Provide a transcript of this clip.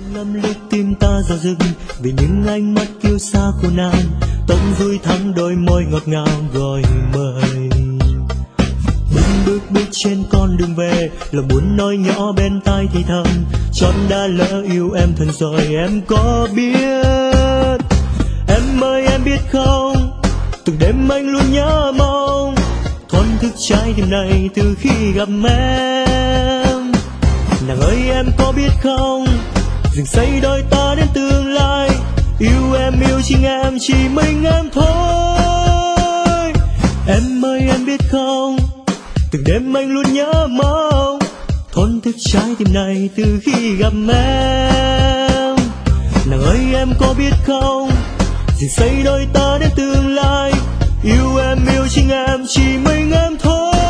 Năm lúc tim ta dao dừng vì những ánh mắt kiêu sa của nàng, tóc vui thắm đôi môi ngọt ngào gọi mời. Bước trên con đường về, lòng muốn nói nhỏ bên tai thì thầm, chót đã lỡ yêu em thật rồi em có biết. Em ơi em biết không, từng đêm anh luôn nhớ mong thổn thức trái tim này từ khi gặp em. Nàng ơi em có biết không, dừng xây đôi ta đến tương lai, yêu em yêu chính em chỉ mình em thôi. Em ơi em biết không, từng đêm anh luôn nhớ mong thổn thức trái tim này từ khi gặp em. Nàng ơi em có biết không, dừng xây đôi ta đến tương lai, yêu em yêu chính em chỉ mình em thôi.